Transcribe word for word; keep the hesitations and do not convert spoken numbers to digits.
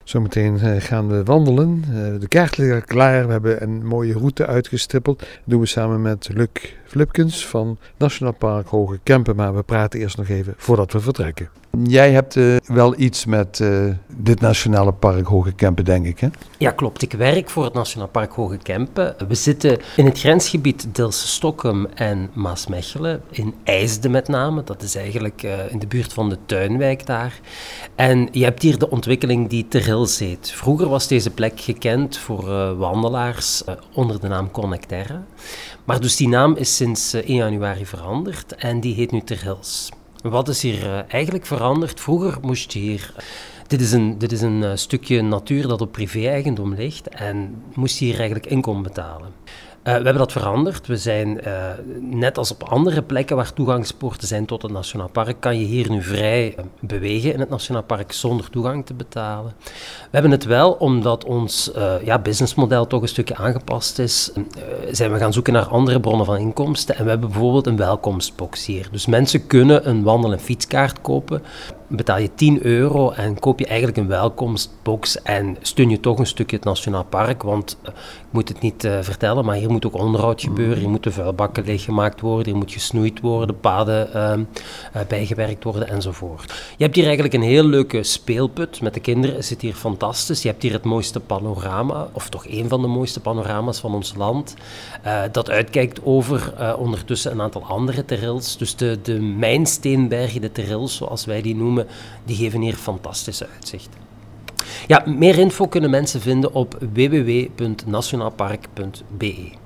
Zometeen uh, gaan we wandelen. Uh, de kaart ligt klaar. We hebben een mooie route uitgestippeld. Dat doen we samen met Luc Flipkens van Nationaal Park Hoge Kempen. Maar we praten eerst nog even voordat we vertrekken. Jij hebt uh, wel iets met uh, dit Nationale Park Hoge Kempen, denk ik, hè? Ja, klopt. Ik werk voor het Nationaal Park Hoge Kempen. We zitten in het grensgebied Dilse-Stokkum en Maasmechelen, in IJsde met name. Dat is eigenlijk uh, in de buurt van de Tuinwijk daar. En je hebt hier de ontwikkeling die Ter Hils heet. Vroeger was deze plek gekend voor uh, wandelaars uh, onder de naam Connecterra. Maar dus die naam is sinds uh, één januari veranderd en die heet nu Ter Hils. Wat is hier uh, eigenlijk veranderd? Vroeger moest je hier... Dit is een, dit is een uh, stukje natuur dat op privé-eigendom ligt en moest je hier eigenlijk inkomen betalen. Uh, we hebben dat veranderd. We zijn, uh, net als op andere plekken waar toegangspoorten zijn tot het Nationaal Park, kan je hier nu vrij uh, bewegen in het Nationaal Park zonder toegang te betalen. We hebben het wel, omdat ons uh, ja, businessmodel toch een stukje aangepast is, uh, zijn we gaan zoeken naar andere bronnen van inkomsten en we hebben bijvoorbeeld een welkomstbox hier. Dus mensen kunnen een wandel- en fietskaart kopen, betaal je tien euro en koop je eigenlijk een welkomstbox en steun je toch een stukje het Nationaal Park, want uh, ik moet het niet uh, vertellen, maar hier moet ook onderhoud gebeuren, hier moeten vuilbakken leeggemaakt worden, hier moet gesnoeid worden, paden uh, uh, bijgewerkt worden enzovoort. Je hebt hier eigenlijk een heel leuke speelput, met de kinderen is het hier fantastisch. Je hebt hier het mooiste panorama, of toch een van de mooiste panorama's van ons land, uh, dat uitkijkt over uh, ondertussen een aantal andere Ter Hils. Dus de, de mijnsteenbergen, de Ter Hils, zoals wij die noemen, die geven hier fantastische uitzicht. Ja, meer info kunnen mensen vinden op w w w punt nationaalpark punt b e.